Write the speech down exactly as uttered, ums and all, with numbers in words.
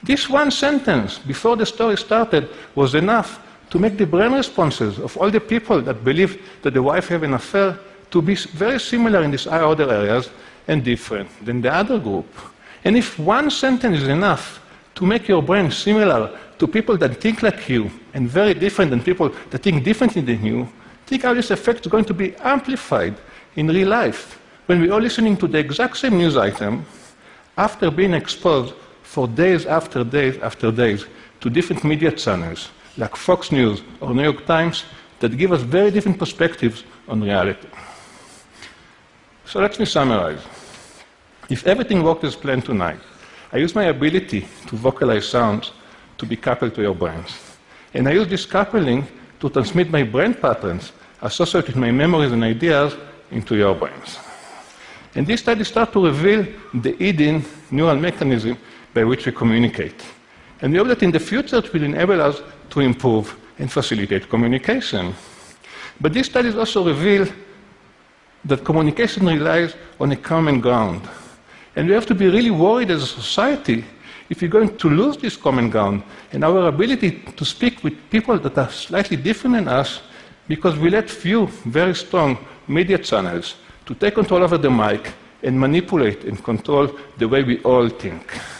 This one sentence before the story started was enough to make the brain responses of all the people that believe that the wife have an affair to be very similar in these other areas and different than the other group. And if one sentence is enough to make your brain similar to people that think like you and very different than people that think differently than you, think how this effect is going to be amplified in real life when we're all listening to the exact same news item after being exposed for days after days after days to different media channels like Fox News or New York Times that give us very different perspectives on reality. So let me summarize. If everything worked as planned tonight, I use my ability to vocalize sounds to be coupled to your brains. And I use this coupling to transmit my brain patterns associated with my memories and ideas into your brains. And these studies start to reveal the hidden neural mechanism by which we communicate. And we hope that in the future it will enable us to improve and facilitate communication. But these studies also reveal that communication relies on a common ground. And we have to be really worried as a society if we're going to lose this common ground and our ability to speak with people that are slightly different than us because we let few very strong media channels to take control over the mic and manipulate and control the way we all think.